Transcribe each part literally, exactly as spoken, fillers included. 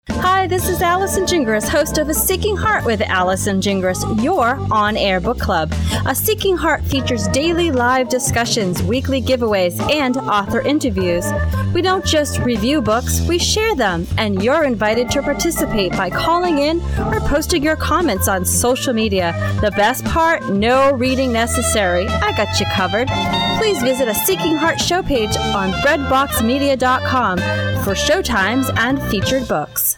Hi, this is Allison Gingras, host of A Seeking Heart with Allison Gingras, your on-air book club. A Seeking Heart features daily live discussions, weekly giveaways, and author interviews. We don't just review books, we share them, and you're invited to participate by calling in or posting your comments on social media. The best part, no reading necessary. I got you covered. Please visit A Seeking Heart show page on bread box media dot com for showtimes and featured books.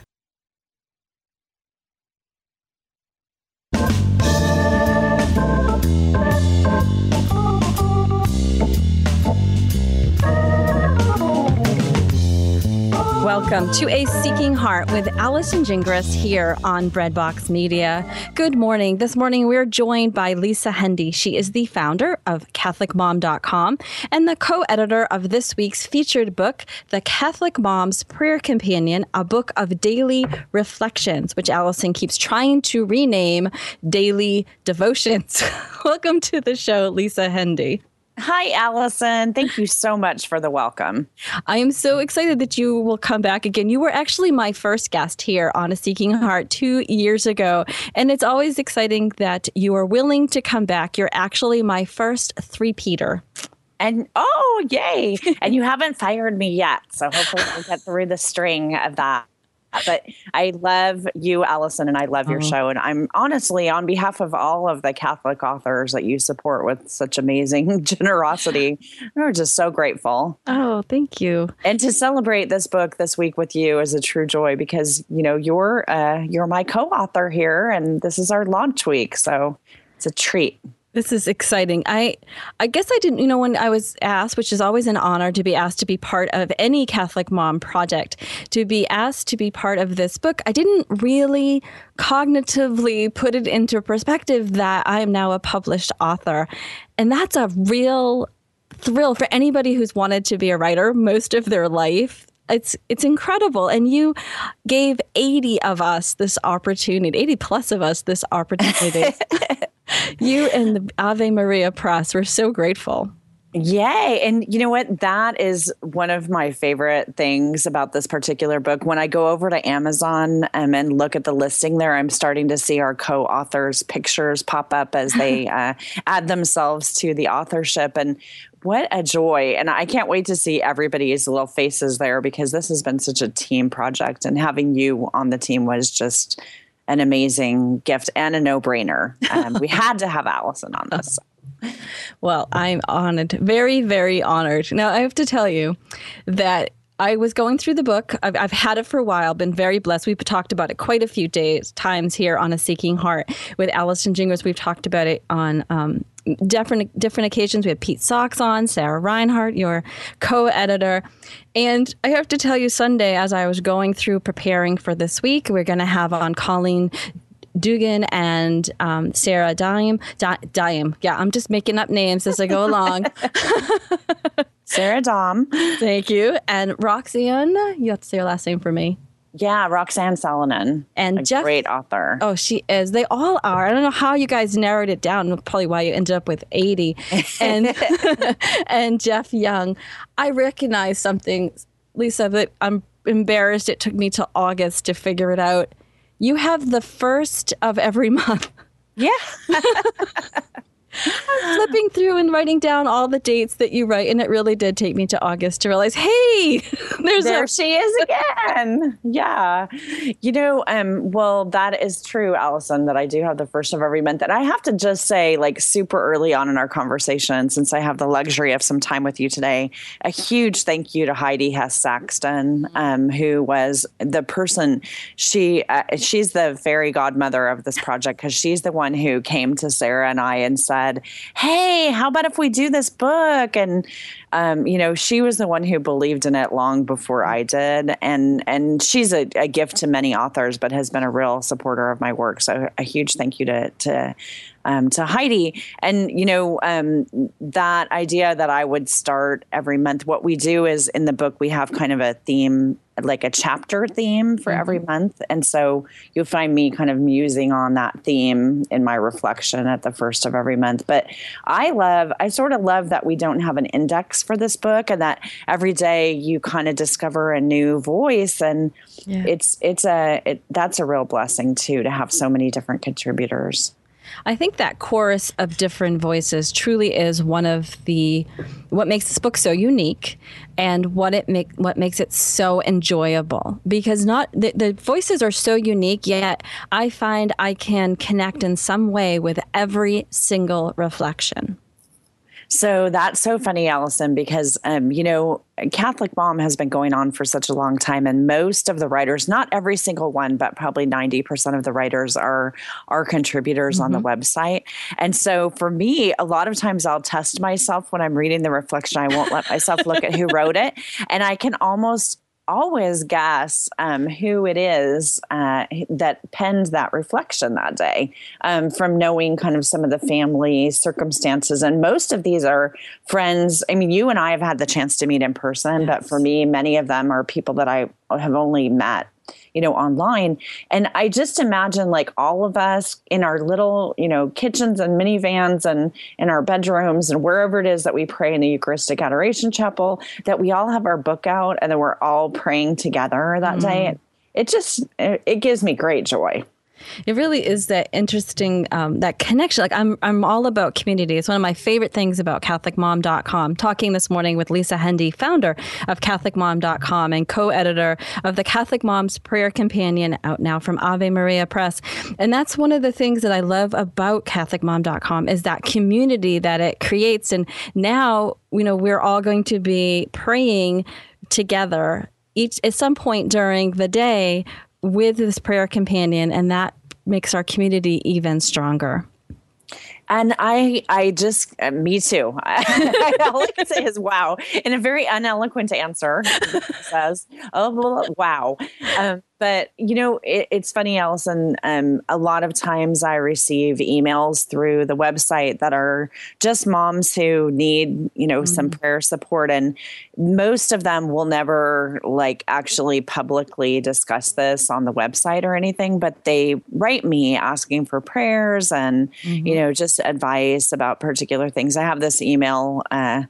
Welcome to A Seeking Heart with Allison Gingras here on Breadbox Media. Good morning. This morning we're joined by Lisa Hendy. She is the founder of Catholic Mom dot com and the co-editor of this week's featured book, The Catholic Mom's Prayer Companion, a book of daily reflections, which Allison keeps trying to rename Daily Devotions. Welcome to the show, Lisa Hendy. Hi, Allison. Thank you so much for the welcome. I am so excited that you will come back again. You were actually my first guest here on A Seeking Heart two years ago, and it's always exciting that you are willing to come back. You're actually my first three-peater. And, oh, yay. And you haven't fired me yet, so hopefully we'll get through the string of that. But I love you, Allison, and I love your oh. show. And I'm honestly, on behalf of all of the Catholic authors that you support with such amazing generosity, we're just so grateful. Oh, thank you. And to celebrate this book this week with you is a true joy because, you know, you're uh, you're my co-author here, and this is our launch week. So it's a treat. This is exciting. I I guess I didn't, you know, when I was asked, which is always an honor to be asked to be part of any Catholic Mom project, to be asked to be part of this book, I didn't really cognitively put it into perspective that I am now a published author. And that's a real thrill for anybody who's wanted to be a writer most of their life. It's it's incredible. And you gave eighty of us this opportunity, eighty plus of us this opportunity. You and the Ave Maria Press, we're so grateful. Yay. And you know what? That is one of my favorite things about this particular book. When I go over to Amazon um, and look at the listing there, I'm starting to see our co-authors' pictures pop up as they uh, add themselves to the authorship. And what a joy. And I can't wait to see everybody's little faces there because this has been such a team project. And having you on the team was just an amazing gift and a no-brainer. Um, we had to have Allison on this. Well, I'm honored, very, very honored. Now, I have to tell you that I was going through the book. I've, I've had it for a while, been very blessed. We've talked about it quite a few days, times here on A Seeking Heart with Allison Gingras. We've talked about it on um, different different occasions. We had Pete Sachs on, Sarah Reinhardt, your co-editor. And I have to tell you, Sunday, as I was going through preparing for this week, we're going to have on Colleen Dugan and um, Sarah Dime. Di- Dime. Yeah, I'm just making up names as I go along. Sarah Dom. Thank you. And Roxanne, you have to say your last name for me. Yeah, Roxanne Salonen. And a Jeff, great author. Oh, she is. They all are. I don't know how you guys narrowed it down. Probably why you ended up with eighty. And and Jeff Young. I recognize something, Lisa, that I'm embarrassed it took me till August to figure it out. You have the first of every month. Yeah. I'm flipping through and writing down all the dates that you write, and it really did take me to August to realize, hey, there's there a- she is again. Yeah. You know, um, well, that is true, Allison, that I do have the first of every month. And I have to just say, like, super early on in our conversation, since I have the luxury of some time with you today, a huge thank you to Heidi Hess Saxton, um, who was the person, she uh, she's the fairy godmother of this project, because she's the one who came to Sarah and I and said, hey, how about if we do this book? And, um, you know, she was the one who believed in it long before I did. And and she's a, a gift to many authors, but has been a real supporter of my work. So a huge thank you to to um, to Heidi. And, you know, um, that idea that I would start every month, what we do is in the book, we have kind of a theme, like a chapter theme for mm-hmm. every month. And so you'll find me kind of musing on that theme in my reflection at the first of every month. But I love, I sort of love that we don't have an index ask for this book, and that every day you kind of discover a new voice. And yeah. it's it's a it, that's a real blessing too, to have so many different contributors. I think that chorus of different voices truly is one of the what makes this book so unique, and what it make what makes it so enjoyable. Because not the, the voices are so unique, yet I find I can connect in some way with every single reflection. So that's so funny, Allison, because, um, you know, Catholic Mom has been going on for such a long time, and most of the writers, not every single one, but probably ninety percent of the writers are are contributors mm-hmm. on the website. And so for me, a lot of times I'll test myself when I'm reading the reflection. I won't let myself look at who wrote it. And I can almost always guess um, who it is uh, that penned that reflection that day, um, from knowing kind of some of the family circumstances. And most of these are friends. I mean, you and I have had the chance to meet in person, yes. but for me, many of them are people that I have only met, you know, online. And I just imagine like all of us in our little, you know, kitchens and minivans and in our bedrooms and wherever it is that we pray in the Eucharistic Adoration Chapel, that we all have our book out and then we're all praying together that mm. day. It, it just, it, it gives me great joy. It really is that interesting, um, that connection. Like I'm, I'm all about community. It's one of my favorite things about Catholic Mom dot com. Talking this morning with Lisa Hendey, founder of Catholic Mom dot com and co-editor of the Catholic Mom's Prayer Companion, out now from Ave Maria Press. And that's one of the things that I love about Catholic Mom dot com is that community that it creates. And now, you know, we're all going to be praying together each at some point during the day with this prayer companion, and that makes our community even stronger. And I, I just, uh, me too. I, all I can say is wow, in a very uneloquent answer. Says, oh, blah, blah, wow. Um, but you know, it, it's funny, Allison. Um, a lot of times I receive emails through the website that are just moms who need, you know, mm-hmm. some prayer support, and most of them will never like actually publicly discuss this on the website or anything. But they write me asking for prayers and mm-hmm. you know, just advice about particular things. I have this email uh,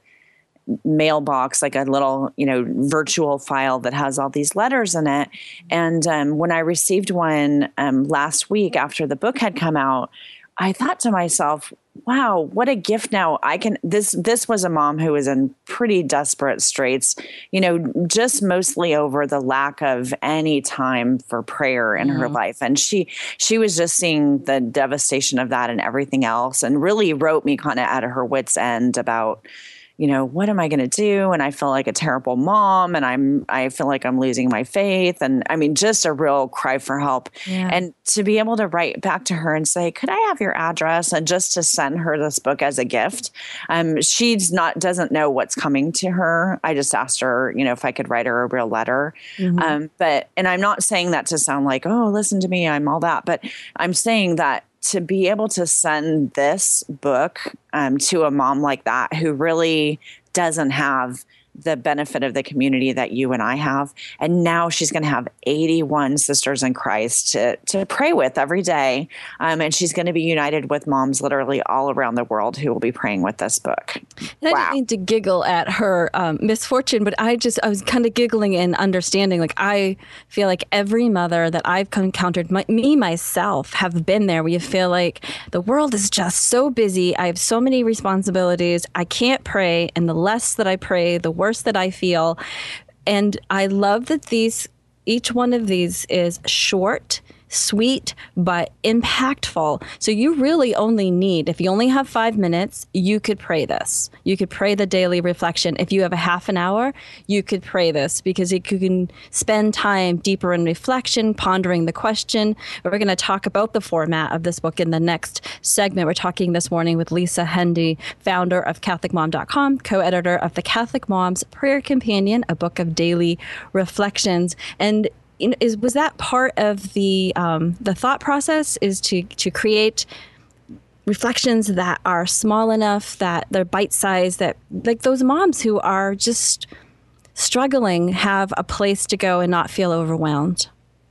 mailbox, like a little, you know, virtual file that has all these letters in it. And um, when I received one um, last week after the book had come out, I thought to myself, wow, what a gift. Now I can, this, this was a mom who was in pretty desperate straits, you know, just mostly over the lack of any time for prayer in mm-hmm. her life. And she, she was just seeing the devastation of that and everything else, and really wrote me kind of out of her wits' end about, you know, what am I going to do? And I feel like a terrible mom, and I'm, I feel like I'm losing my faith. And I mean, just a real cry for help. Yeah. And to be able to write back to her and say, could I have your address? And just to send her this book as a gift. Um, she's not, doesn't know what's coming to her. I just asked her, you know, if I could write her a real letter. Mm-hmm. Um, but, and I'm not saying that to sound like, oh, listen to me, I'm all that, but I'm saying that to be able to send this book um, to a mom like that who really doesn't have the benefit of the community that you and I have. And now she's going to have eighty-one sisters in Christ to, to pray with every day. Um, and she's going to be united with moms literally all around the world who will be praying with this book. And wow. I didn't mean to giggle at her um, misfortune, but I just, I was kind of giggling and understanding. Like, I feel like every mother that I've encountered, my, me, myself, have been there, where you feel like the world is just so busy. I have so many responsibilities. I can't pray. And the less that I pray, the worse that I feel. And I love that these, each one of these is short, sweet, but impactful. So you really only need, if you only have five minutes, you could pray this. You could pray the daily reflection. If you have a half an hour, you could pray this, because you can spend time deeper in reflection, pondering the question. We're going to talk about the format of this book in the next segment. We're talking this morning with Lisa Hendey, founder of Catholic Mom dot com, co-editor of the Catholic Mom's Prayer Companion, a book of daily reflections. And Is was that part of the um, the thought process, is to to create reflections that are small enough, that they're bite-sized, that like those moms who are just struggling have a place to go and not feel overwhelmed?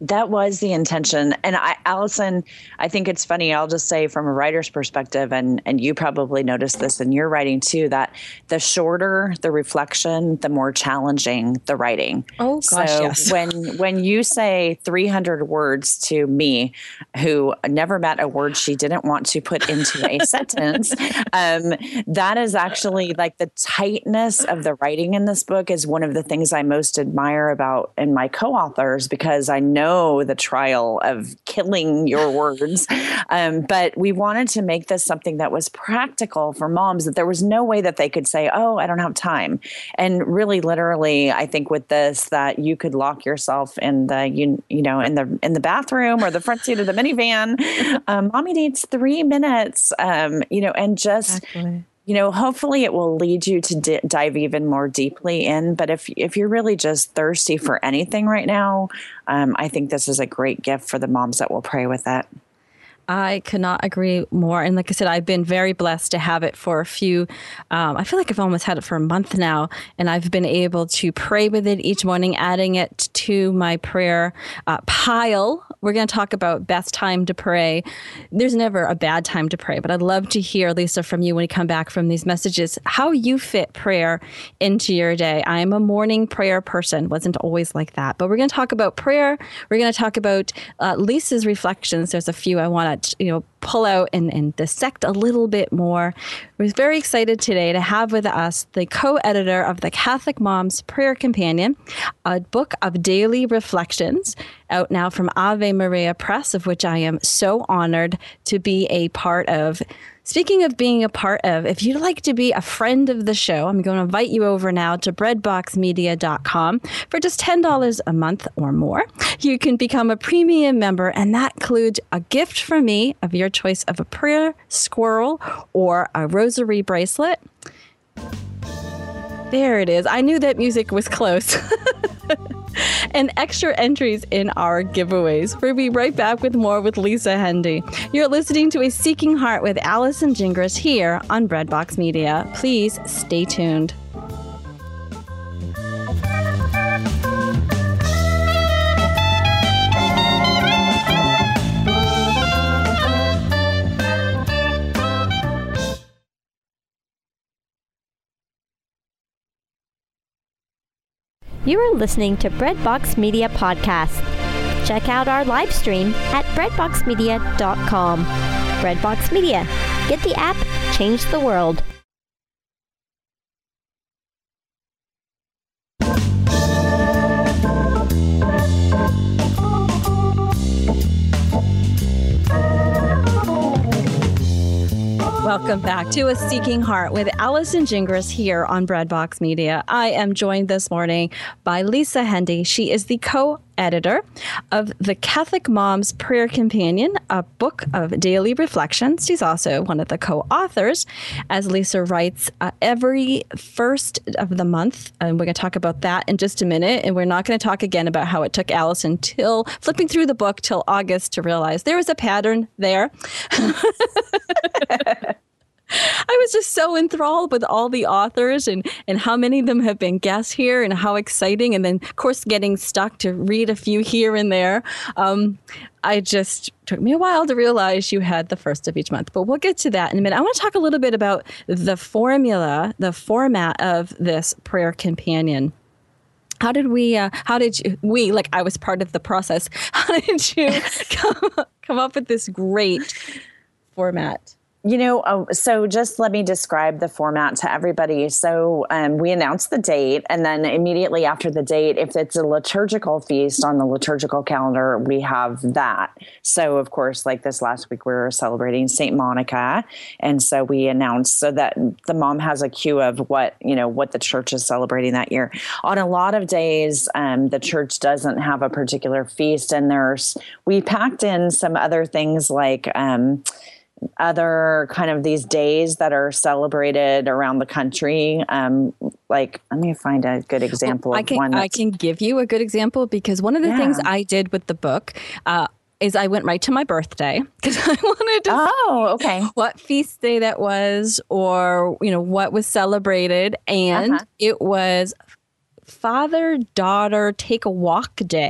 That was the intention. And I, Allison, I think it's funny. I'll just say from a writer's perspective, and, and you probably noticed this in your writing too, that the shorter the reflection, the more challenging the writing. Oh, gosh, so yes. when, when you say three hundred words to me, who never met a word she didn't want to put into a sentence, um, that is actually like the tightness of the writing in this book is one of the things I most admire about in my co-authors, because I know the trial of killing your words. Um, but we wanted to make this something that was practical for moms, that there was no way that they could say, oh, I don't have time. And really, literally, I think with this, that you could lock yourself in the, you, you know, in the, in the bathroom or the front seat of the minivan. Um, Mommy needs three minutes, um, you know, and just, exactly. You know, hopefully it will lead you to d- dive even more deeply in. But if if you're really just thirsty for anything right now, um, I think this is a great gift for the moms that will pray with it. I could not agree more. And like I said, I've been very blessed to have it for a few, um, I feel like I've almost had it for a month now. And I've been able to pray with it each morning, adding it to my prayer uh, pile. We're going to talk about best time to pray. There's never a bad time to pray, but I'd love to hear, Lisa, from you when you come back from these messages, how you fit prayer into your day. I'm a morning prayer person. Wasn't always like that. But we're going to talk about prayer. We're going to talk about uh, Lisa's reflections. There's a few I want to you know, pull out and, and dissect a little bit more. We're very excited today to have with us the co-editor of the Catholic Moms Prayer Companion, a book of daily reflections out now from Ave Maria Press, of which I am so honored to be a part of. Speaking of being a part of, if you'd like to be a friend of the show, I'm going to invite you over now to bread box media dot com for just ten dollars a month or more. You can become a premium member, and that includes a gift from me of your choice of a prayer squirrel or a rosary bracelet. There it is. I knew that music was close. And extra entries in our giveaways. We'll be right back with more with Lisa Hendey. You're listening to A Seeking Heart with Allison Gingras here on Breadbox Media. Please stay tuned. You are listening to Breadbox Media Podcast. Check out our live stream at breadbox media dot com. Breadbox Media. Get the app, change the world. Welcome back to A Seeking Heart with Allison Gingras here on Breadbox Media. I am joined this morning by Lisa Hendey. She is the co-editor of the Catholic Moms Prayer Companion, a book of daily reflections. She's also one of the co-authors, as Lisa writes uh, every first of the month. And we're going to talk about that in just a minute. And we're not going to talk again about how it took Allison till flipping through the book till August to realize there was a pattern there. I was just so enthralled with all the authors and, and how many of them have been guests here and how exciting. And then, of course, getting stuck to read a few here and there. Um, I just took me a while to realize you had the first of each month. But we'll get to that in a minute. I want to talk a little bit about the formula, the format of this prayer companion. How did we, uh, how did you, we, like I was part of the process, how did you come, come up with this great format? You know, oh, so just let me describe the format to everybody. So um, we announce the date, and then immediately after the date, if it's a liturgical feast on the liturgical calendar, we have that. So, of course, like this last week, we were celebrating Saint Monica. And so we announced so that the mom has a cue of what, you know, what the church is celebrating that year. On a lot of days, um, the church doesn't have a particular feast, and there's, we packed in some other things like, um, other kind of these days that are celebrated around the country. Um, like, let me find a good example well, I of can, one. I can give you a good example because one of the yeah. things I did with the book uh, is I went right to my birthday because I wanted to oh, okay. what feast day that was or, you know, what was celebrated. And uh-huh. it was Father-Daughter Take a Walk Day.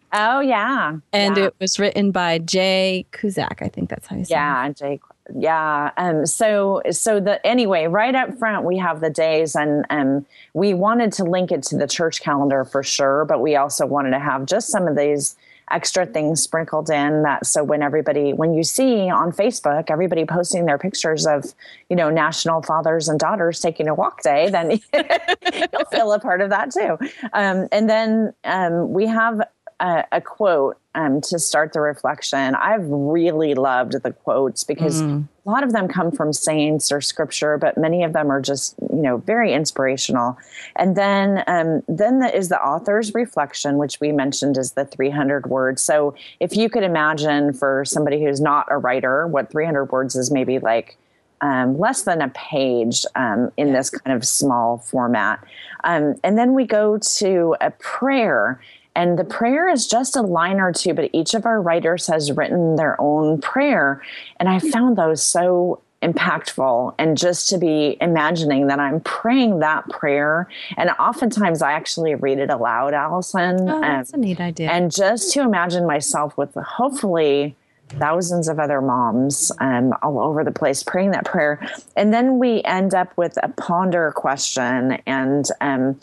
Oh, yeah. And yeah. it was written by Jay Cusack. I think that's how you say yeah, it. Jay. Yeah. Um, so, so the, anyway, right up front, we have the days, and, um, we wanted to link it to the church calendar for sure, but we also wanted to have just some of these extra things sprinkled in, that so when everybody, when you see on Facebook, everybody posting their pictures of, you know, National Fathers and Daughters Taking a Walk Day, then you'll feel a part of that too. Um, and then um, we have a, a quote um, to start the reflection. I've really loved the quotes because mm. a lot of them come from saints or scripture, but many of them are just, you know, very inspirational. And then, um, then the, is the author's reflection, which we mentioned is the three hundred words. So if you could imagine for somebody who's not a writer, what three hundred words is maybe like um, less than a page um, in this kind of small format. Um, and then we go to a prayer. And the prayer is just a line or two, but each of our writers has written their own prayer. And I found those so impactful. And just to be imagining that I'm praying that prayer. And oftentimes I actually read it aloud, Allison. Oh, that's um, a neat idea. And just to imagine myself with hopefully thousands of other moms um, all over the place praying that prayer. And then we end up with a ponder question. And um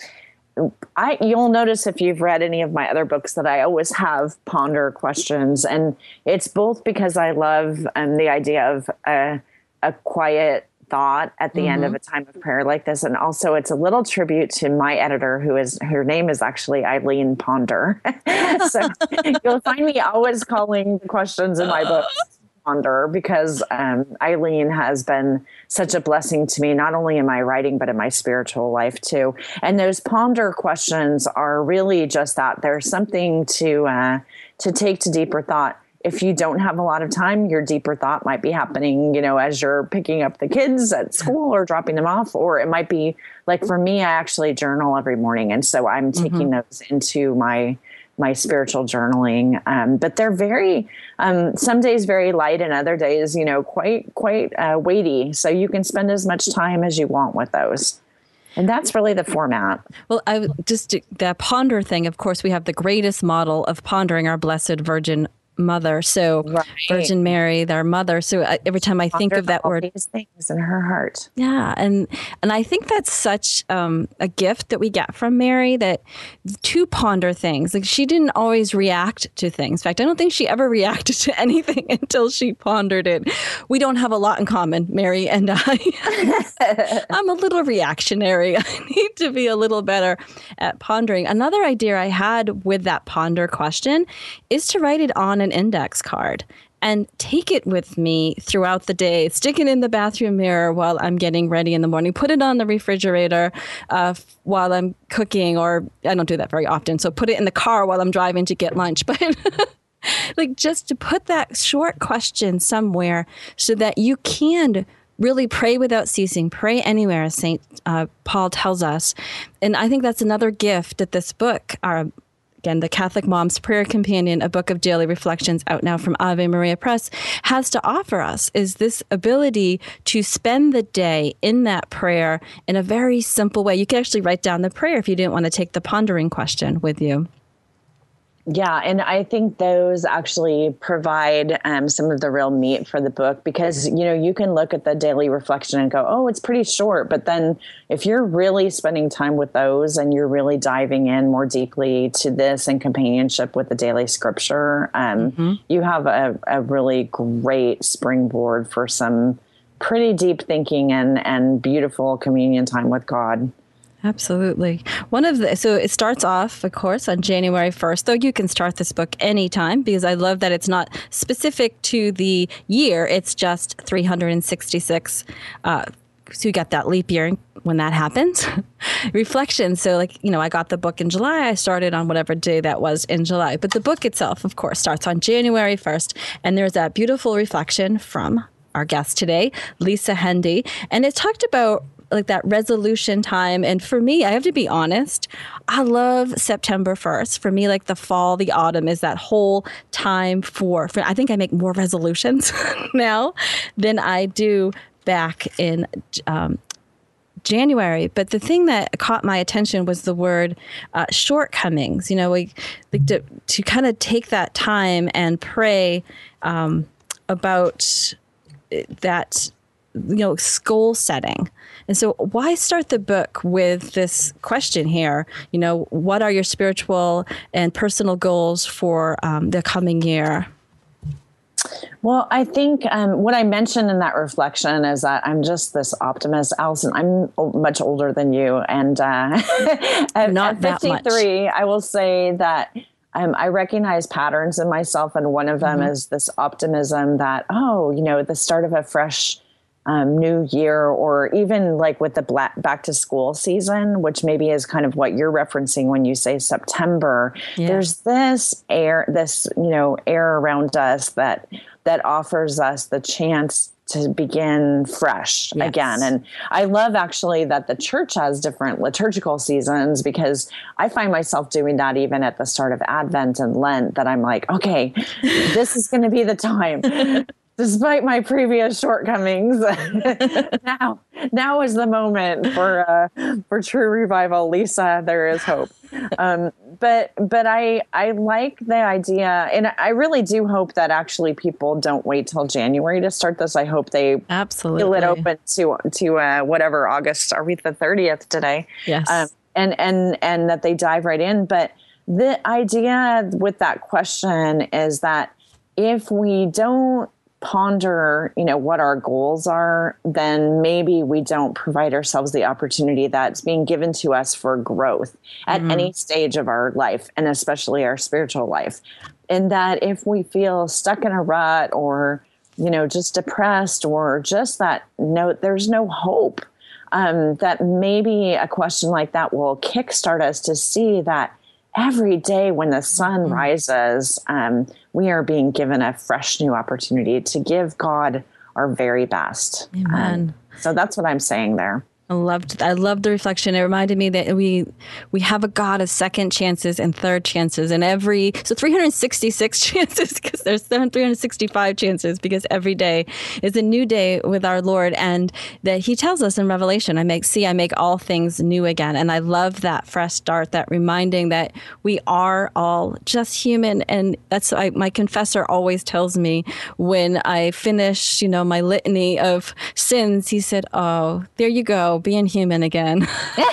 I, you'll notice if you've read any of my other books that I always have ponder questions, and it's both because I love um, the idea of a, a quiet thought at the mm-hmm. end of a time of prayer like this, and also it's a little tribute to my editor, who is her name is actually Eileen Ponder. So you'll find me always calling the questions in my books Ponder, because um, Eileen has been such a blessing to me, not only in my writing, but in my spiritual life too. And those ponder questions are really just that. There's something to uh, to take to deeper thought. If you don't have a lot of time, your deeper thought might be happening, you know, as you're picking up the kids at school or dropping them off, or it might be like for me, I actually journal every morning. And so I'm taking mm-hmm. those into my my spiritual journaling. Um, but they're very, um, some days very light and other days, you know, quite, quite uh, weighty. So you can spend as much time as you want with those. And that's really the format. Well, I just, the ponder thing, of course, we have the greatest model of pondering our Blessed Virgin Mother. So right. Virgin Mary, their mother. So I, every time I think of that all word, these things in her heart. Yeah. And, and I think that's such um, a gift that we get from Mary, that to ponder things. Like, she didn't always react to things. In fact, I don't think she ever reacted to anything until she pondered it. We don't have a lot in common, Mary and I. I'm a little reactionary. I need to be a little better at pondering. Another idea I had with that ponder question is to write it on an index card and take it with me throughout the day. Stick it in the bathroom mirror while I'm getting ready in the morning. Put it on the refrigerator uh, while I'm cooking, or I don't do that very often. So put it in the car while I'm driving to get lunch. But like, just to put that short question somewhere so that you can really pray without ceasing. Pray anywhere, as Saint uh, Paul tells us. And I think that's another gift that this book, our Again, the Catholic Mom's Prayer Companion, a book of daily reflections out now from Ave Maria Press, has to offer us, is this ability to spend the day in that prayer in a very simple way. You can actually write down the prayer if you didn't want to take the pondering question with you. Yeah, and I think those actually provide um, some of the real meat for the book, because, you know, you can look at the daily reflection and go, oh, it's pretty short. But then if you're really spending time with those and you're really diving in more deeply to this in companionship with the daily scripture, um, mm-hmm. you have a, a really great springboard for some pretty deep thinking and, and beautiful communion time with God. Absolutely. One of the, so it starts off, of course, on January first, though you can start this book anytime, because I love that it's not specific to the year. It's just three hundred sixty-six. Uh, so you got that leap year when that happens. Reflections. So like, you know, I got the book in July. I started on whatever day that was in July. But the book itself, of course, starts on January first. And there's that beautiful reflection from our guest today, Lisa Hendey. And it talked about like that resolution time. And for me, I have to be honest, I love September first. For me, like the fall, the autumn is that whole time for, for I think I make more resolutions now than I do back in um, January. But the thing that caught my attention was the word uh, shortcomings. You know, we like to, to kind of take that time and pray um, about that, you know, goal setting. And so why start the book with this question here? You know, what are your spiritual and personal goals for um, the coming year? Well, I think um, what I mentioned in that reflection is that I'm just this optimist. Allison, I'm o- much older than you. And uh, at, Not at fifty-three, that much. I will say that um, I recognize patterns in myself. And one of them mm-hmm. is this optimism that, oh, you know, the start of a fresh Um, new year, or even like with the black back to school season, which maybe is kind of what you're referencing when you say September. Yeah. There's this air, this, you know, air around us that that offers us the chance to begin fresh yes. again. And I love actually that the church has different liturgical seasons, because I find myself doing that even at the start of Advent and Lent, that I'm like, okay, this is going to be the time. Despite my previous shortcomings, now now is the moment for uh, for true revival. Lisa, there is hope. Um, but but I I like the idea, and I really do hope that actually people don't wait till January to start this. I hope they absolutely feel it open to to uh, whatever August. Are we the thirtieth today? Yes, um, and and and that they dive right in. But the idea with that question is that if we don't ponder, you know, what our goals are, then maybe we don't provide ourselves the opportunity that's being given to us for growth at mm-hmm. any stage of our life, and especially our spiritual life. And that if we feel stuck in a rut, or, you know, just depressed, or just that no, there's no hope, um, that maybe a question like that will kickstart us to see that every day when the sun mm-hmm. rises, um, we are being given a fresh new opportunity to give God our very best. Amen. Um, so that's what I'm saying there. I loved I loved the reflection. It reminded me that we we have a God of second chances and third chances, and every so three hundred sixty-six chances, because there's three hundred sixty-five chances, because every day is a new day with our Lord, and that He tells us in Revelation, I make see I make all things new again. And I love that fresh start, that reminding that we are all just human. And that's I, my confessor always tells me when I finish, you know, my litany of sins. He said, "Oh, there you go. Being human again."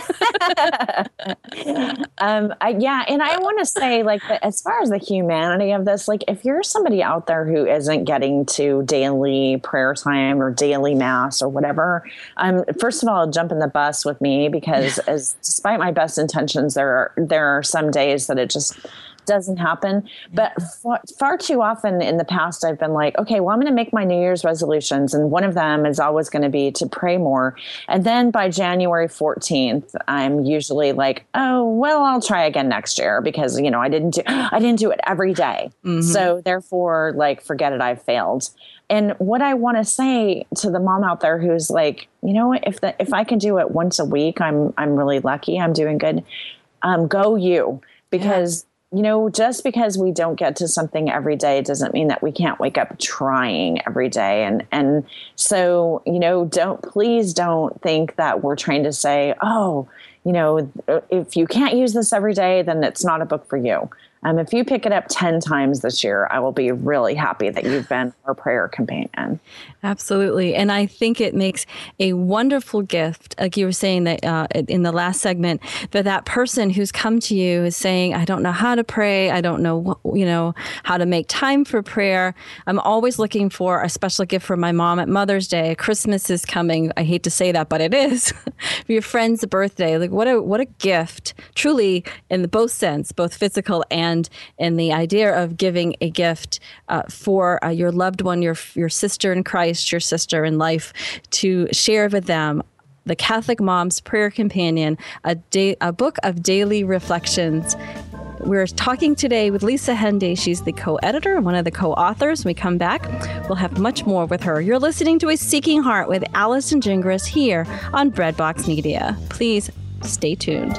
um, I, yeah. And I want to say, like, the, as far as the humanity of this, like, if you're somebody out there who isn't getting to daily prayer time or daily mass or whatever, um, first of all, jump in the bus with me, because as despite my best intentions, there are, there are some days that it just doesn't happen. But far, far too often in the past, I've been like, okay, well, I'm going to make my New Year's resolutions. And one of them is always going to be to pray more. And then by January fourteenth, I'm usually like, oh, well, I'll try again next year, because, you know, I didn't do, I didn't do it every day. Mm-hmm. So therefore, like, forget it, I've failed. And what I want to say to the mom out there who's like, you know, if the, if I can do it once a week, I'm, I'm really lucky. I'm doing good. Um, go you, because yeah. You know, just because we don't get to something every day doesn't mean that we can't wake up trying every day. And and so, you know, don't please don't think that we're trying to say, oh, you know, if you can't use this every day, then it's not a book for you. Um, if you pick it up ten times this year, I will be really happy that you've been our prayer companion. Absolutely. And I think it makes a wonderful gift, like you were saying that uh, in the last segment, that that person who's come to you is saying, I don't know how to pray. I don't know, you know, how to make time for prayer. I'm always looking for a special gift for my mom at Mother's Day. Christmas is coming. I hate to say that, but it is. For your friend's birthday. Like, what a what a gift, truly, in the both sense, both physical and in the idea of giving a gift uh, for uh, your loved one, your your sister in Christ, your sister in life, to share with them the Catholic Mom's Prayer Companion, a, day, a book of daily reflections. We're talking today with Lisa Hendy. She's the co-editor and one of the co-authors. When we come back, we'll have much more with her. You're listening to A Seeking Heart with Allison Gingras here on Breadbox Media. Please stay tuned.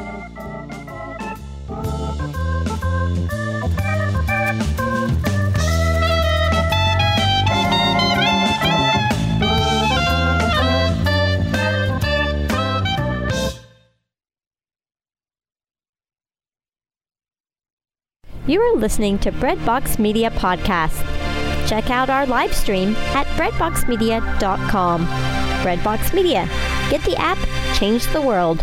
You are listening to Breadbox Media Podcast. Check out our live stream at breadbox media dot com. Breadbox Media. Get the app, change the world.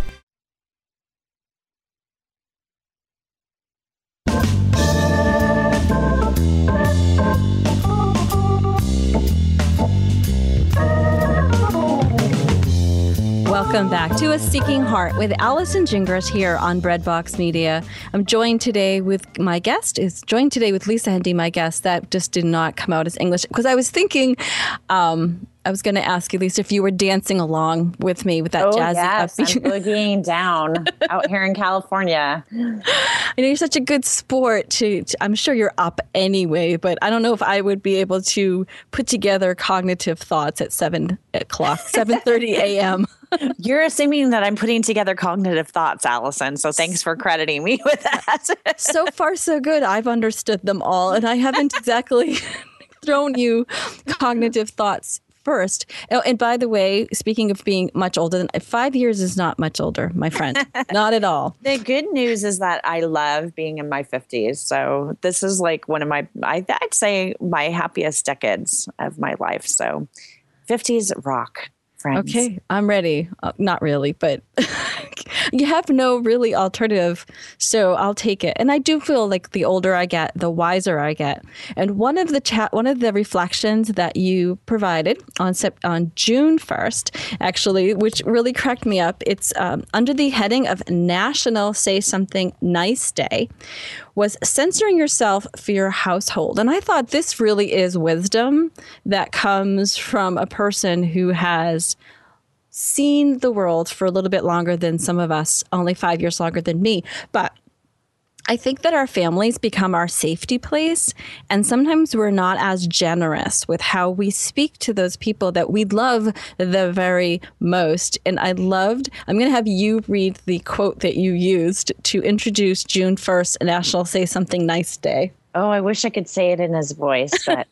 Welcome back to A Seeking Heart with Allison Gingras here on Breadbox Media. I'm joined today with my guest, is joined today with Lisa Hendey, my guest. That just did not come out as English because I was thinking, um, I was going to ask you, Lisa, if you were dancing along with me with that oh, jazzy yes, upbeat. I'm boogieing down out here in California. I know you're such a good sport. To, to, I'm sure you're up anyway, but I don't know if I would be able to put together cognitive thoughts at seven o'clock, seven thirty a.m. You're assuming that I'm putting together cognitive thoughts, Allison. So thanks for crediting me with that. So far, so good. I've understood them all, and I haven't exactly thrown you cognitive thoughts first. Oh, and by the way, speaking of being much older, than five years is not much older, my friend. Not at all. The good news is that I love being in my fifties. So this is like one of my, I, I'd say my happiest decades of my life. So fifties rock. Friends. Okay, I'm ready. Uh, not really, but you have no really alternative, so I'll take it. And I do feel like the older I get, the wiser I get. And one of the chat, one of the reflections that you provided on sep- on June first, actually, which really cracked me up. It's um, under the heading of National Say Something Nice Day, was censoring yourself for your household. And I thought this really is wisdom that comes from a person who has seen the world for a little bit longer than some of us, only five years longer than me. But I think that our families become our safety place, and sometimes we're not as generous with how we speak to those people that we love the very most. And I loved, I'm going to have you read the quote that you used to introduce June first, National Say Something Nice Day. Oh, I wish I could say it in his voice, but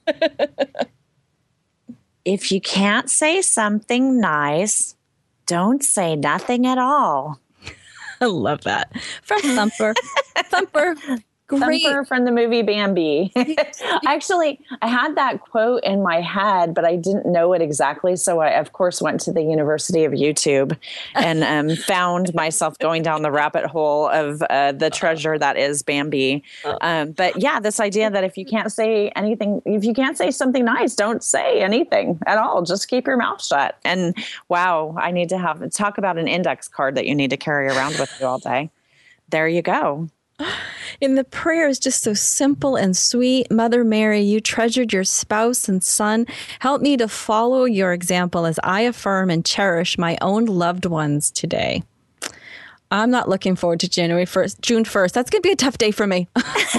if you can't say something nice, don't say nothing at all. I love that. From Thumper. Thumper. Great. Thumper from the movie Bambi. Actually, I had that quote in my head, but I didn't know it exactly. So I, of course, went to the University of YouTube and um, found myself going down the rabbit hole of uh, the treasure that is Bambi. Um, but yeah, this idea that if you can't say anything, if you can't say something nice, don't say anything at all. Just keep your mouth shut. And wow, I need to have talk about an index card that you need to carry around with you all day. There you go. And the prayer is just so simple and sweet. Mother Mary, you treasured your spouse and son. Help me to follow your example as I affirm and cherish my own loved ones today. I'm not looking forward to January first, June first. That's going to be a tough day for me.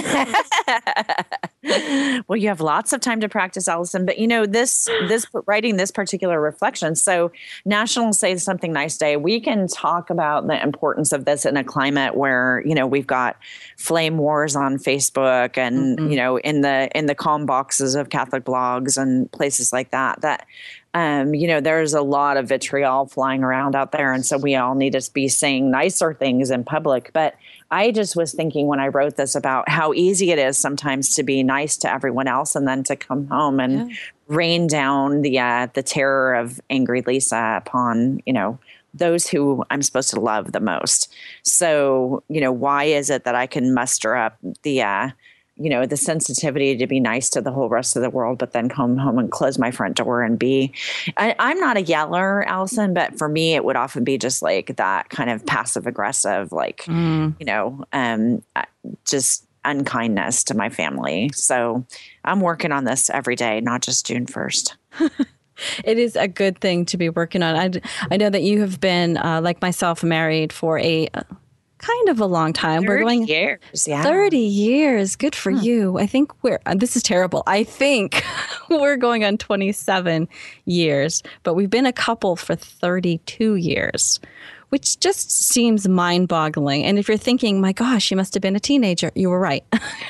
Well, you have lots of time to practice, Allison. But, you know, this, this writing this particular reflection. So National Say Something Nice Day, we can talk about the importance of this in a climate where, you know, we've got flame wars on Facebook and, mm-hmm. you know, in the in the calm boxes of Catholic blogs and places like that, that Um, you know, there's a lot of vitriol flying around out there. And so we all need to be saying nicer things in public. But I just was thinking when I wrote this about how easy it is sometimes to be nice to everyone else and then to come home and yeah. rain down the uh, the terror of angry Lisa upon, you know, those who I'm supposed to love the most. So, you know, why is it that I can muster up the uh you know, the sensitivity to be nice to the whole rest of the world, but then come home and close my front door and be, I, I'm not a yeller, Allison, but for me, it would often be just like that kind of passive aggressive, like, mm. you know, um, just unkindness to my family. So I'm working on this every day, not just June first. It is a good thing to be working on. I, I know that you have been, uh, like myself, married for a kind of a long time. We're going years, yeah. thirty years. Good for hmm. you. I think we're, this is terrible. I think we're going on twenty-seven years, but we've been a couple for thirty-two years, which just seems mind boggling. And if you're thinking, my gosh, you must have been a teenager, you were right.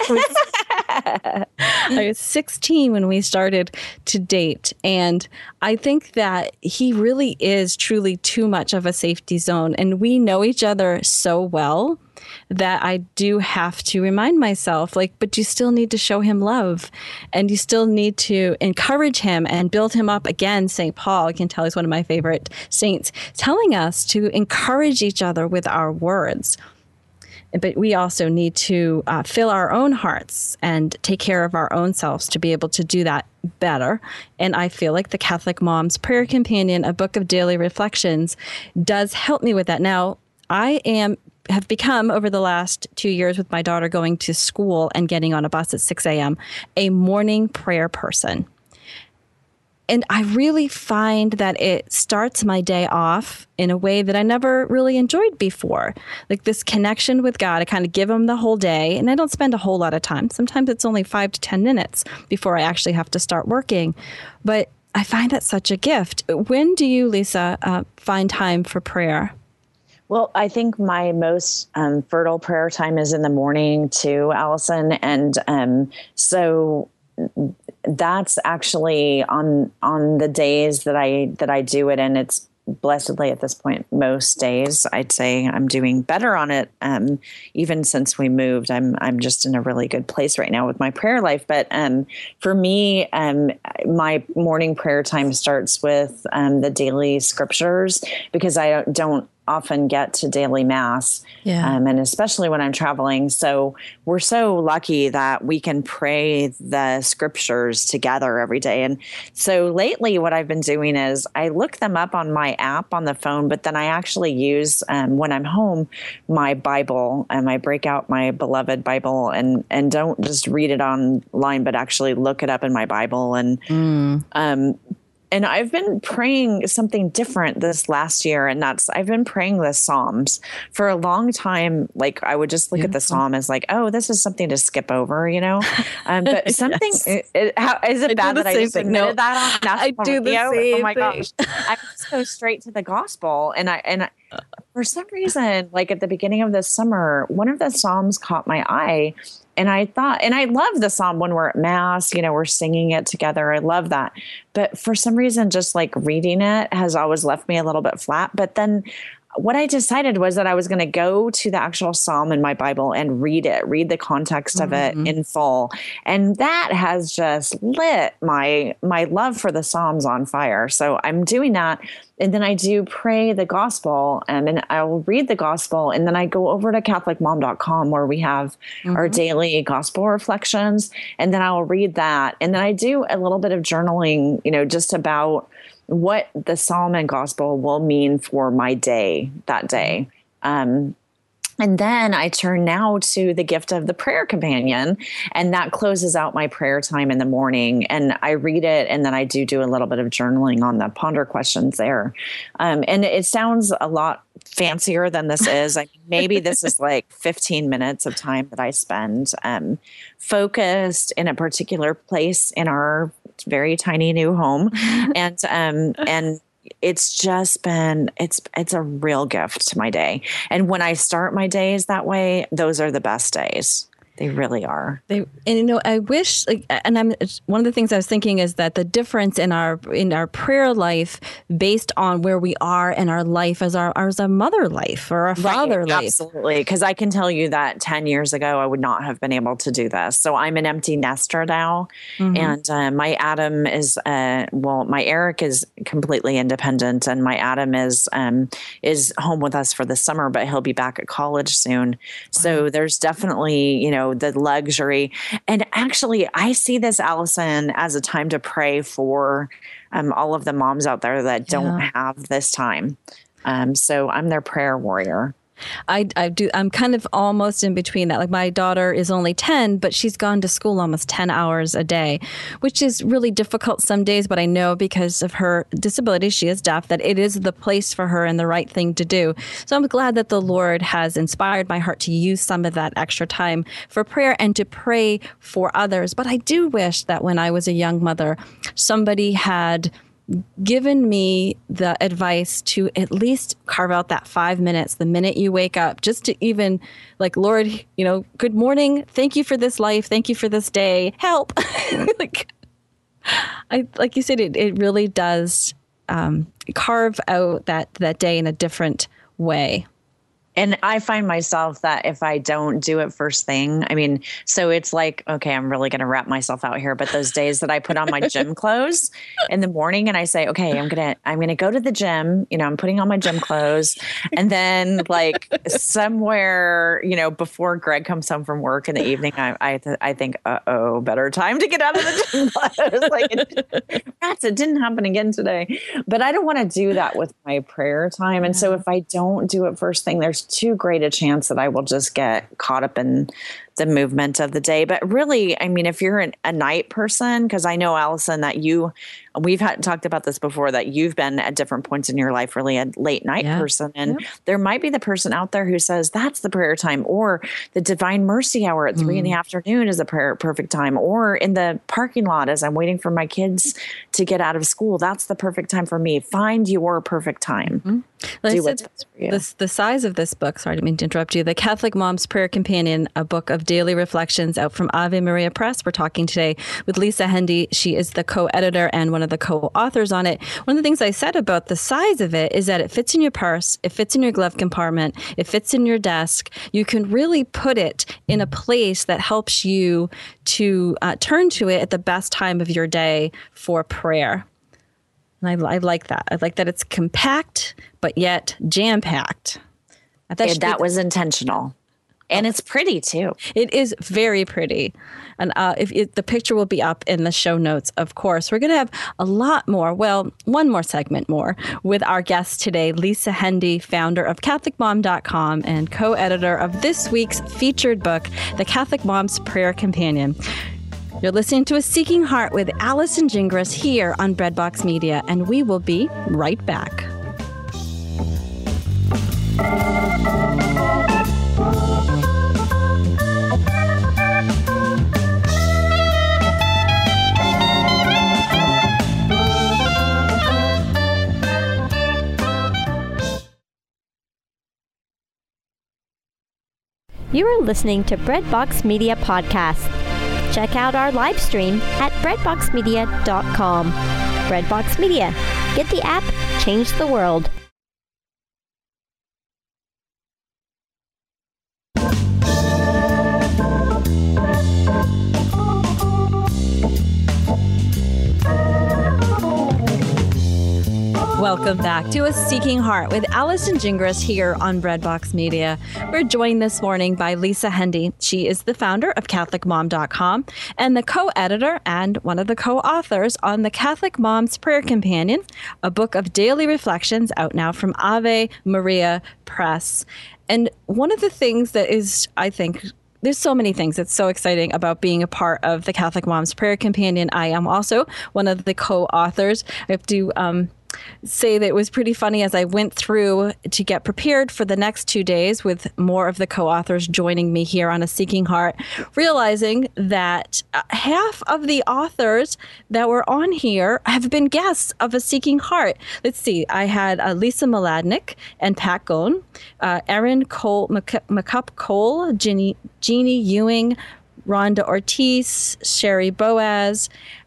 I was sixteen when we started to date. And I think that he really is truly too much of a safety zone. And we know each other so well that I do have to remind myself, like, but you still need to show him love, and you still need to encourage him and build him up. Again, Saint Paul, I can tell he's one of my favorite saints, telling us to encourage each other with our words. But we also need to uh, fill our own hearts and take care of our own selves to be able to do that better. And I feel like the Catholic Mom's Prayer Companion, a book of daily reflections, does help me with that. Now, I am have become, over the last two years with my daughter going to school and getting on a bus at six a.m., a morning prayer person. And I really find that it starts my day off in a way that I never really enjoyed before. Like this connection with God, I kind of give him the whole day, and I don't spend a whole lot of time. Sometimes it's only five to ten minutes before I actually have to start working. But I find that such a gift. When do you, Lisa, uh, find time for prayer? Well, I think my most um, fertile prayer time is in the morning too, Allison. And um, so that's actually on on the days that I that I do it, and it's blessedly at this point most days. I'd say I'm doing better on it. Um, even since we moved, I'm I'm just in a really good place right now with my prayer life. But um, for me, um, my morning prayer time starts with um, the daily scriptures, because I don't, don't often get to daily mass, yeah. um, and especially when I'm traveling. So we're so lucky that we can pray the scriptures together every day. And so lately what I've been doing is I look them up on my app on the phone, but then I actually use, um, when I'm home, my Bible, and I break out my beloved Bible and, and don't just read it online, but actually look it up in my Bible. And, mm. um, And I've been praying something different this last year, and that's I've been praying the Psalms for a long time. Like I would just look Beautiful. At the Psalm as like, oh, this is something to skip over, you know. Um, but something yes. it, it, how, is it I bad that I just admitted no, that on national I do the radio? Same oh my thing. Gosh, I just go straight to the gospel, and I and I, for some reason, like at the beginning of this summer, one of the Psalms caught my eye. And I thought, and I love the Psalm when we're at Mass, you know, we're singing it together. I love that. But for some reason, just like reading it has always left me a little bit flat. But then what I decided was that I was going to go to the actual Psalm in my Bible and read it, read the context of mm-hmm. it in full. And that has just lit my, my love for the Psalms on fire. So I'm doing that. And then I do pray the gospel, um, and I'll read the gospel. And then I go over to Catholic Mom dot com where we have mm-hmm. our daily gospel reflections. And then I'll read that. And then I do a little bit of journaling, you know, just about what the Psalm and gospel will mean for my day that day. Um, and then I turn now to the gift of the prayer companion, and that closes out my prayer time in the morning. And I read it, and then I do do a little bit of journaling on the ponder questions there. Um, and it sounds a lot fancier than this is. I mean, maybe this is like fifteen minutes of time that I spend um, focused in a particular place in our very tiny new home. And, um, and it's just been, it's, it's a real gift to my day. And when I start my days that way, those are the best days. They really are. They, and you know, I wish, like, and I'm one of the things I was thinking is that the difference in our in our prayer life, based on where we are in our life, as our as our mother life or our father right, life. Absolutely, because I can tell you that ten years ago I would not have been able to do this. So I'm an empty nester now, mm-hmm. and uh, my Adam is uh, well, my Eric is completely independent, and my Adam is um, is home with us for the summer, but he'll be back at college soon. Wow. So there's definitely, you know, the luxury. And actually, I see this, Allison, as a time to pray for um, all of the moms out there that don't yeah. have this time. Um, so I'm their prayer warrior. I, I do. I'm kind of almost in between that. Like my daughter is only ten, but she's gone to school almost ten hours a day, which is really difficult some days. But I know because of her disability, she is deaf, that it is the place for her and the right thing to do. So I'm glad that the Lord has inspired my heart to use some of that extra time for prayer and to pray for others. But I do wish that when I was a young mother, somebody had given me the advice to at least carve out that five minutes the minute you wake up, just to even like, Lord, you know, good morning. Thank you for this life. Thank you for this day. Help. like, I, like you said, it, it really does um, carve out that, that day in a different way. And I find myself that if I don't do it first thing, I mean, so it's like, okay, I'm really going to wrap myself out here. But those days that I put on my gym clothes in the morning and I say, okay, I'm going to, I'm going to go to the gym, you know, I'm putting on my gym clothes. And then like somewhere, you know, before Greg comes home from work in the evening, I, I, th- I think, uh oh, better time to get out of the gym clothes. Like, it, rats, it didn't happen again today. But I don't want to do that with my prayer time. And so if I don't do it first thing, there's too great a chance that I will just get caught up in the movement of the day. But really, I mean, if you're an, a night person, because I know, Allison, that you, we've had talked about this before, that you've been at different points in your life really a late night yeah. person. And yeah. there might be the person out there who says that's the prayer time, or the Divine Mercy Hour at three mm. in the afternoon is a prayer perfect time, or in the parking lot as I'm waiting for my kids to get out of school. That's the perfect time for me. Find your perfect time. Mm-hmm. Like Do what's best for you. This, the size of this book, sorry, I didn't mean to interrupt you. The Catholic Mom's Prayer Companion, a book of daily reflections out from Ave Maria Press. We're talking today with Lisa Hendey. She is the co-editor and one of the co-authors on it. One of the things I said about the size of it is that it fits in your purse, it fits in your glove compartment, it fits in your desk. You can really put it in a place that helps you to uh, turn to it at the best time of your day for prayer. And I, I like that. I like that it's compact, but yet jam-packed. I thought that was intentional. And it's pretty, too. It is very pretty. And uh, if it, the picture will be up in the show notes, of course. We're going to have a lot more, well, one more segment more with our guest today, Lisa Hendey, founder of Catholic Mom dot com and co-editor of this week's featured book, The Catholic Mom's Prayer Companion. You're listening to A Seeking Heart with Allison Gingras here on Breadbox Media, and we will be right back. You are listening to Breadbox Media Podcast. Check out our live stream at breadbox media dot com. Breadbox Media. Get the app, change the world. Welcome back to A Seeking Heart with Allison Gingras here on Breadbox Media. We're joined this morning by Lisa Hendey. She is the founder of Catholic Mom dot com and the co-editor and one of the co-authors on The Catholic Mom's Prayer Companion, a book of daily reflections out now from Ave Maria Press. And one of the things that is, I think, there's so many things that's so exciting about being a part of the Catholic Mom's Prayer Companion. I am also one of the co-authors. I have to um, say that it was pretty funny as I went through to get prepared for the next two days with more of the co-authors joining me here on A Seeking Heart, realizing that half of the authors that were on here have been guests of A Seeking Heart. Let's see. I had uh, Lisa Mladinich and Pat Gone, uh, Erin Cole, McCup Cole, Ginny, Jeannie Ewing, Rhonda Ortiz, Sherry Boaz,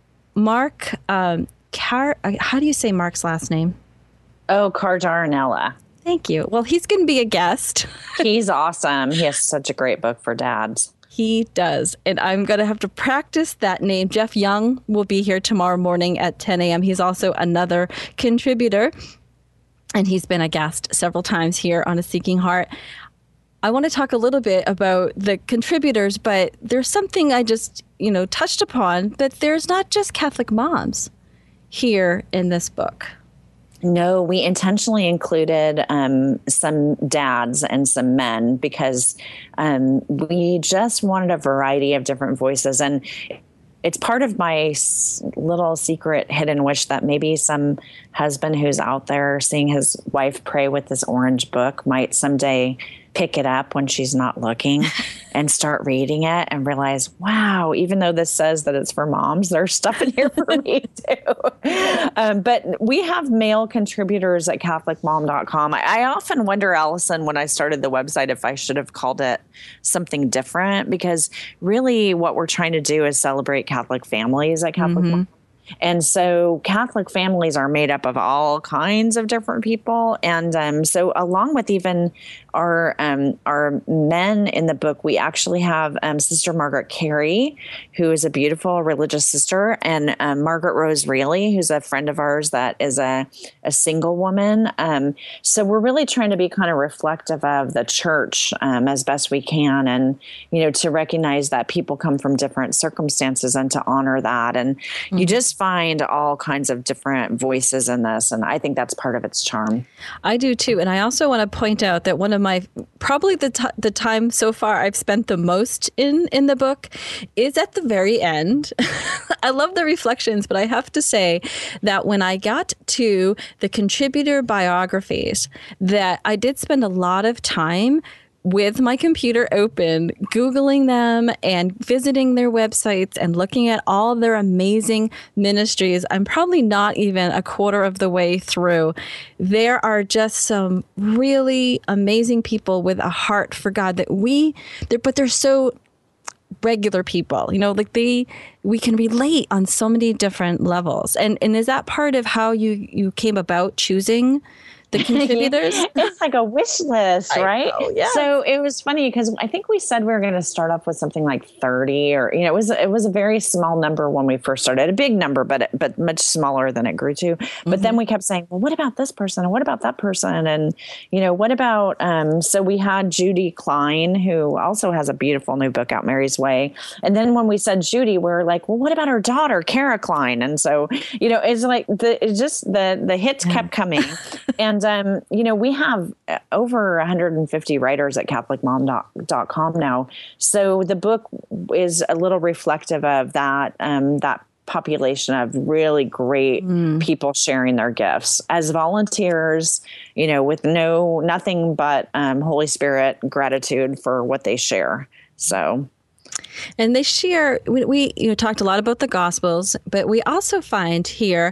Mark, um, Car- how do you say Mark's last name? Oh, Cardarnella. Thank you. Well, he's going to be a guest. He's awesome. He has such a great book for dads. He does. And I'm going to have to practice that name. Jeff Young will be here tomorrow morning at ten a.m. He's also another contributor, and he's been a guest several times here on A Seeking Heart. I want to talk a little bit about the contributors, but there's something I just, you know, touched upon, that there's not just Catholic moms here in this book. No, we intentionally included um, some dads and some men because um, we just wanted a variety of different voices. And it's part of my little secret hidden wish that maybe some husband who's out there seeing his wife pray with this orange book might someday pick it up when she's not looking and start reading it and realize, wow, even though this says that it's for moms, there's stuff in here for me too. Um, but we have male contributors at Catholic Mom dot com. I, I often wonder, Allison, when I started the website, if I should have called it something different, because really what we're trying to do is celebrate Catholic families at Catholic mm-hmm. Mom. And so Catholic families are made up of all kinds of different people. And um, so along with even our um, our men in the book, we actually have um, Sister Margaret Carey, who is a beautiful religious sister, and um, Margaret Rose Reilly, who's a friend of ours that is a, a single woman. Um, so we're really trying to be kind of reflective of the church um, as best we can, and, you know, to recognize that people come from different circumstances and to honor that. And mm-hmm. you just find all kinds of different voices in this. And I think that's part of its charm. I do too. And I also want to point out that one of my, probably the, t- the time so far I've spent the most in, in the book is at the very end. I love the reflections, but I have to say that when I got to the contributor biographies, that I did spend a lot of time with my computer open, Googling them and visiting their websites and looking at all their amazing ministries. I'm probably not even a quarter of the way through. There are just some really amazing people with a heart for God that we, they're, but they're so regular people, you know, like they, we can relate on so many different levels. And and is that part of how you, you came about choosing the contributors? It's like a wish list, right? I know, yeah. So it was funny because I think we said we were going to start off with something like thirty, or, you know, it was, it was a very small number when we first started, a big number, but, but much smaller than it grew to. But mm-hmm. then we kept saying, well, what about this person? And what about that person? And, you know, what about, um, so we had Judy Klein, who also has a beautiful new book out, Mary's Way. And then when we said Judy, we were like, well, what about her daughter, Kara Klein? And so, you know, it's like the, it's just the, the hits kept coming. And, um, you know, we have over one hundred fifty writers at Catholic Mom dot com now. So the book is a little reflective of that, um, that population of really great mm. people sharing their gifts as volunteers, you know, with no, nothing but um, Holy Spirit gratitude for what they share. So. And they share, we, we you know, talked a lot about the Gospels, but we also find here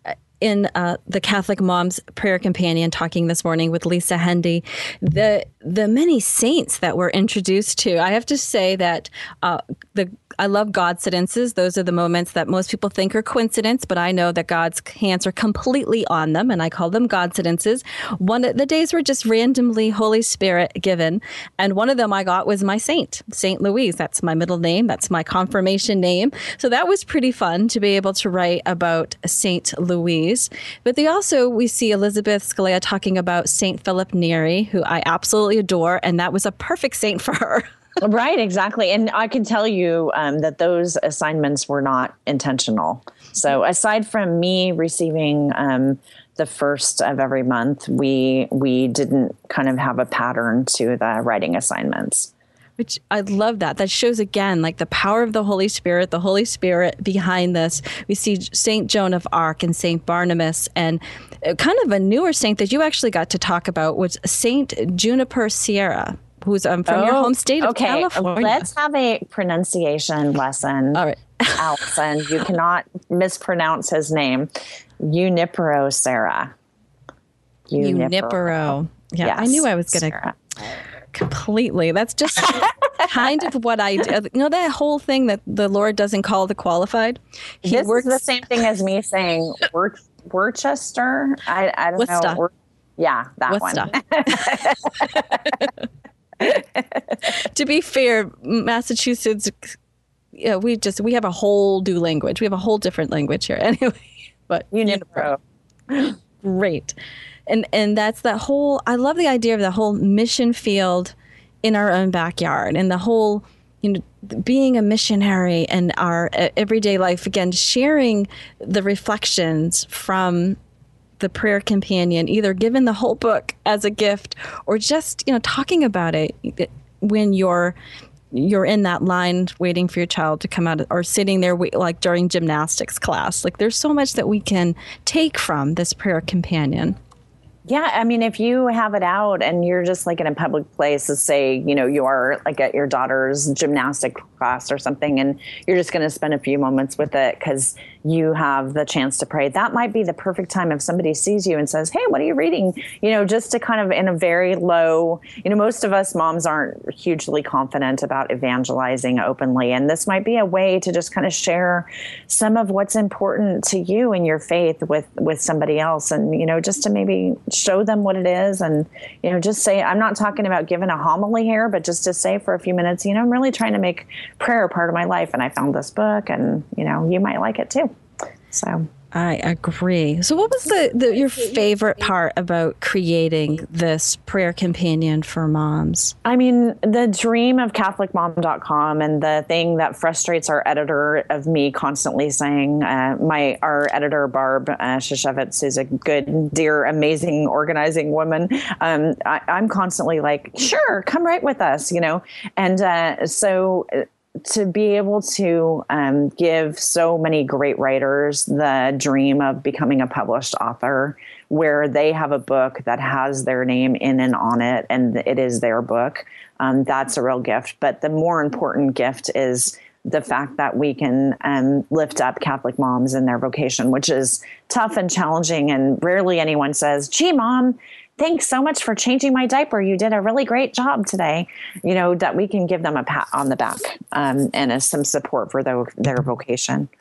in uh, the Catholic Moms Prayer Companion, talking this morning with Lisa Hendy, the the many saints that we're introduced to. I have to say that uh, the I love Godcidences. Those are the moments that most people think are coincidence, but I know that God's hands are completely on them, and I call them Godcidences. One of the days were just randomly Holy Spirit given, and one of them I got was my saint, Saint Louise. That's my middle name. That's my confirmation name. So that was pretty fun to be able to write about Saint Louise. But they also, we see Elizabeth Scalia talking about Saint Philip Neri, who I absolutely adore, and that was a perfect saint for her. Right, exactly. And I can tell you um, that those assignments were not intentional. So aside from me receiving um, the first of every month, we we didn't kind of have a pattern to the writing assignments. Which I love that. That shows, again, like the power of the Holy Spirit, the Holy Spirit behind this. We see Saint Joan of Arc and Saint Barnabas, and kind of a newer saint that you actually got to talk about was Saint Juniper Sierra, who's um, from oh, your home state of okay. California. Let's have a pronunciation lesson. All right. Allison, you cannot mispronounce his name. Junipero Serra. Junipero. Junipero. Yeah, yes, I knew I was going to... Completely. That's just kind of what I do. You know, that whole thing that the Lord doesn't call the qualified. He this works is the same thing as me saying Wor- Worcester. I, I don't Worcester. know. Wor- yeah, that one. To be fair, Massachusetts, yeah, we just we have a whole new language. We have a whole different language here, anyway. But Unipro. Great. And and that's that whole, I love the idea of the whole mission field in our own backyard, and the whole, you know, being a missionary in our everyday life, again, sharing the reflections from the prayer companion, either given the whole book as a gift or just, you know, talking about it when you're you're in that line waiting for your child to come out, or sitting there like during gymnastics class. Like there's so much that we can take from this prayer companion. Yeah, I mean, if you have it out and you're just like in a public place, let's say, you know, you are like at your daughter's gymnastic class or something, and you're just going to spend a few moments with it because you have the chance to pray. That might be the perfect time if somebody sees you and says, hey, what are you reading? You know, just to kind of in a very low, you know, most of us moms aren't hugely confident about evangelizing openly. And this might be a way to just kind of share some of what's important to you in your faith with, with somebody else. And, you know, just to maybe show them what it is. And, you know, just say, I'm not talking about giving a homily here, but just to say for a few minutes, you know, I'm really trying to make prayer a part of my life. And I found this book and, you know, you might like it too. So I agree. So what was the, the your favorite part about creating this prayer companion for moms? I mean, the dream of Catholic Mom dot com and the thing that frustrates our editor of me constantly saying, uh, my our editor, Barb uh, Shashevitz, is a good, dear, amazing, organizing woman. Um, I, I'm constantly like, sure, come write with us, you know? And uh, so... to be able to um, give so many great writers the dream of becoming a published author where they have a book that has their name in and on it and it is their book, um, that's a real gift. But the more important gift is the fact that we can um, lift up Catholic moms in their vocation, which is tough and challenging. And rarely anyone says, gee, Mom, thanks so much for changing my diaper. You did a really great job today. You know, that we can give them a pat on the back um, and a, some support for their, their vocation.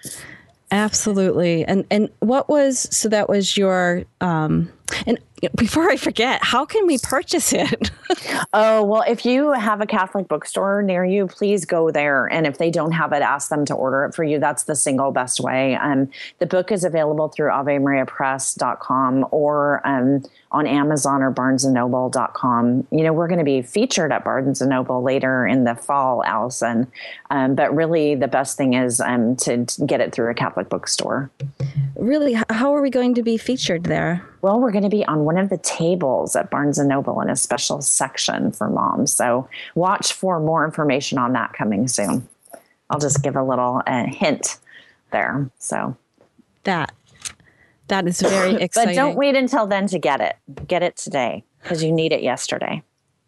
Absolutely. And and what was, so that was your, um, and before I forget, how can we purchase it? Oh, well, if you have a Catholic bookstore near you, please go there. And if they don't have it, ask them to order it for you. That's the single best way. Um, the book is available through Ave Maria Press dot com or um, on Amazon or Barnes and Noble dot com. You know, we're going to be featured at Barnes and Noble later in the fall, Allison. Um, but really, the best thing is um, to get it through a Catholic bookstore. Really? How are we going to be featured there? Well, we're going to be on one of the tables at Barnes and Noble in a special section for moms. So watch for more information on that coming soon. I'll just give a little uh, hint there. So that that is very exciting. But don't wait until then to get it. Get it today because you need it yesterday.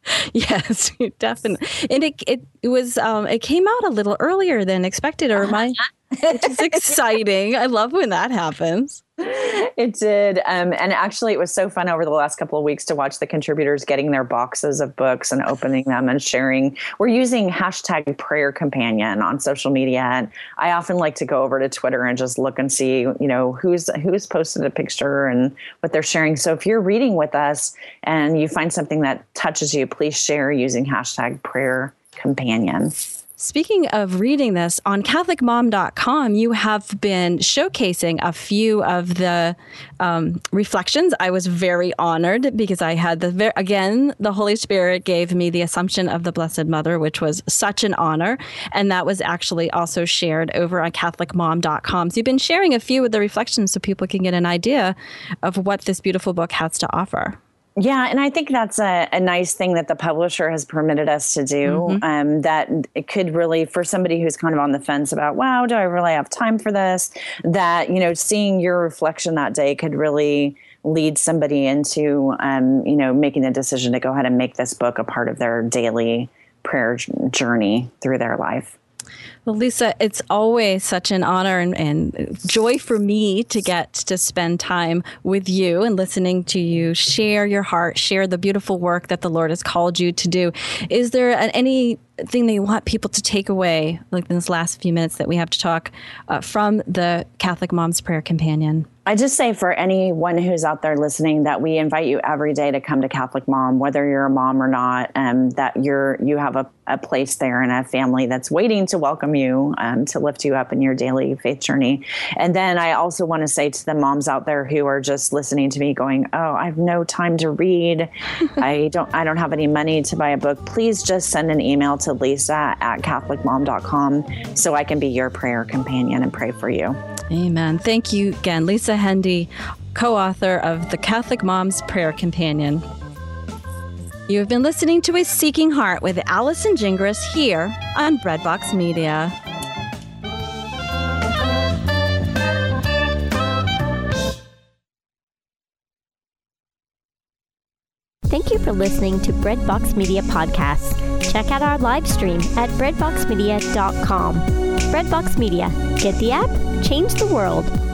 Yes, definitely. And it it, it was um, it came out a little earlier than expected, or my which is exciting. I love when that happens. It did. Um, and actually, it was so fun over the last couple of weeks to watch the contributors getting their boxes of books and opening them and sharing. We're using hashtag prayer companion on social media. And I often like to go over to Twitter and just look and see, you know, who's who's posted a picture and what they're sharing. So if you're reading with us and you find something that touches you, please share using hashtag prayer companion. Speaking of reading this, on Catholic Mom dot com, you have been showcasing a few of the um, reflections. I was very honored because I had the, ver- again, the Holy Spirit gave me the Assumption of the Blessed Mother, which was such an honor. And that was actually also shared over on Catholic Mom dot com. So you've been sharing a few of the reflections so people can get an idea of what this beautiful book has to offer. Yeah, and I think that's a, a nice thing that the publisher has permitted us to do, mm-hmm. um, that it could really, for somebody who's kind of on the fence about, wow, do I really have time for this? That, you know, seeing your reflection that day could really lead somebody into, um, you know, making the decision to go ahead and make this book a part of their daily prayer journey through their life. Well, Lisa, it's always such an honor and, and joy for me to get to spend time with you and listening to you share your heart, share the beautiful work that the Lord has called you to do. Is there an, anything that you want people to take away, like in this last few minutes that we have to talk, uh, from the Catholic Mom's Prayer Companion? I just say for anyone who's out there listening that we invite you every day to come to Catholic Mom, whether you're a mom or not, um, that you're you have a, a place there and a family that's waiting to welcome you, um, to lift you up in your daily faith journey. And then I also want to say to the moms out there who are just listening to me going, oh, I have no time to read. I don't I don't have any money to buy a book. Please just send an email to Lisa at Catholic Mom dot com so I can be your prayer companion and pray for you. Amen. Thank you again, Lisa Hendey, co-author of The Catholic Mom's Prayer Companion. You have been listening to A Seeking Heart with Allison Gingras here on Breadbox Media. Thank you for listening to Breadbox Media Podcasts. Check out our live stream at breadbox media dot com. Breadbox Media. Get the app, change the world.